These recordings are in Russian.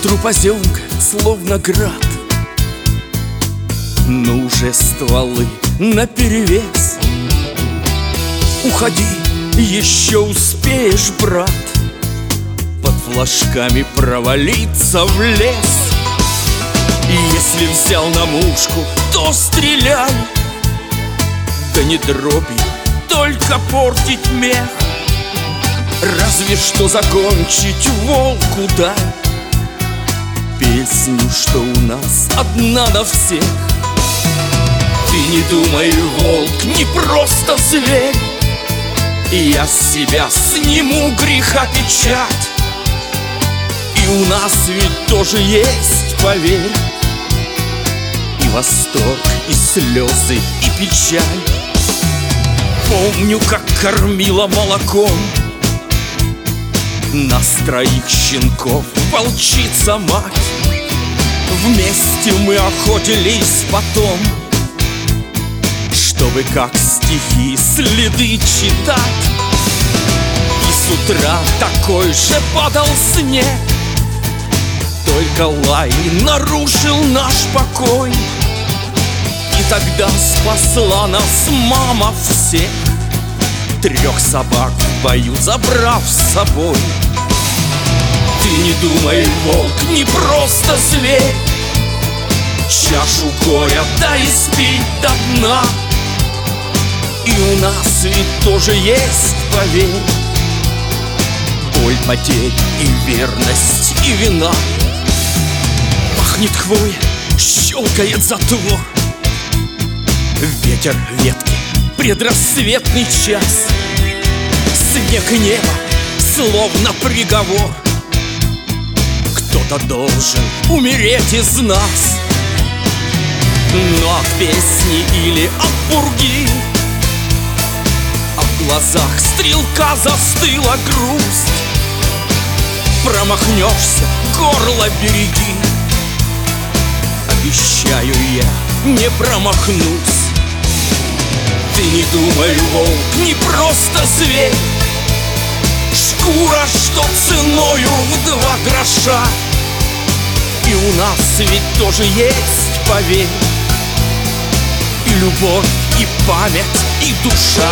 ветру поземка, словно град, но уже стволы наперевес. Уходи, еще успеешь, брат, под флажками провалиться в лес. И если взял на мушку, то стреляй, да не дробью, только портить мех. Разве что закончить волку дай песню, что у нас одна на всех. Ты не думай, волк не просто зверь, и я с себя сниму греха печать. И у нас ведь тоже есть, поверь, и восторг, и слезы, и печаль. Помню, как кормила молоком нас троих щенков волчица-мать. Вместе мы охотились потом, чтобы как стихи следы читать. И с утра такой же падал снег, только лай нарушил наш покой. И тогда спасла нас мама всех, 3 собак в бою забрав с собой. Ты не думай, волк не просто зверь, чашу горя дай испить до дна. И у нас ведь тоже есть, поверь, боль, потерь и верность, и вина. Пахнет хвоя, щелкает затвор, ветер ветки, предрассветный час. Снег и небо, словно приговор. Кто-то должен умереть из нас, но от песни или от пурги, а в глазах стрелка застыла грусть. Промахнешься, горло береги, обещаю я, не промахнусь. Ты не думай, волк не просто зверь, шкура, что ценою в 2 гроша. И у нас ведь тоже есть, поверь, и любовь, и память, и душа.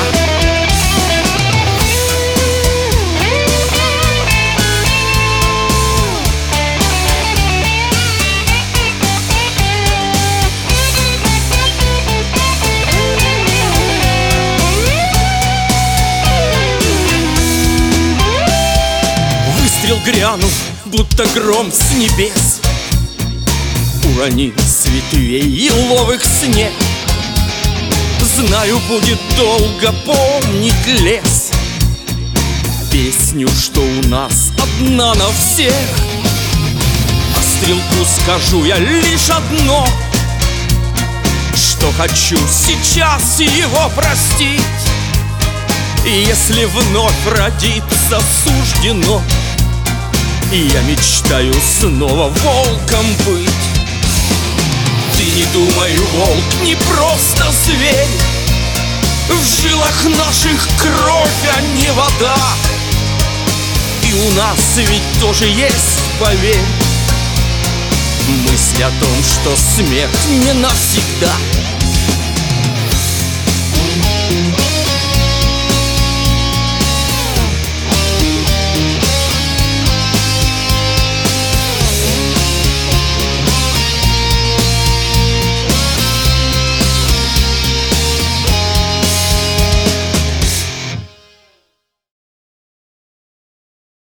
Выстрел грянул, будто гром с небес, уронил с ветвей еловых снег. Знаю, будет долго помнить лес песню, что у нас одна на всех. А стрелку скажу я лишь одно, что хочу сейчас его простить. И если вновь родиться суждено, я мечтаю снова волком быть. Ты не думай, волк не просто зверь, в жилах наших кровь, а не вода. И у нас ведь тоже есть, поверь, мысль о том, что смерть не навсегда.